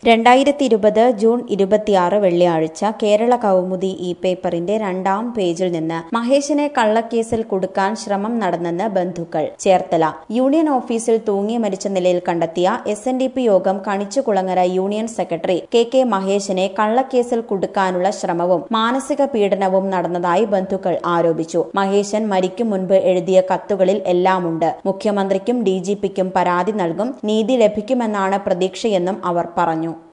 2020 June 26 വെള്ളിയാഴ്ച കേരള കൗമുദി പേപ്പറിന്റെ 2-ാം പേജിൽ നിന്ന് മഹേഷിനെ കള്ളക്കേസിൽ കുടുക്കാൻ ശ്രമം നടന്നെന്ന് ബന്ധുക്കൾ. ചേർത്തല യൂണിയൻ ഓഫീസിൽ തൂങ്ങി മരിച്ച നിലയിൽ കണ്ടെത്തിയ SNDP യോഗം കണിച്ചുകുളങ്ങര യൂണിയൻ സെക്രട്ടറി KK മഹേഷിനെ കള്ളക്കേസിൽ കുടുക്കാനുള്ള ശ്രമവും മാനസിക പീഡനവും നടന്നതായി ബന്ധുക്കൾ ആരോപിച്ചു. മഹേശൻ മരിക്കും മുൻപ് എഴുതിയ കത്തുകളിൽ എല്ലാമുണ്ട്. മുഖ്യമന്ത്രിക്കും DGPക്കും പരാതി നൽകും, നീതി ലഭിക്കുമെന്നാണ് പ്രതീക്ഷയെന്നും അവർ പറഞ്ഞു.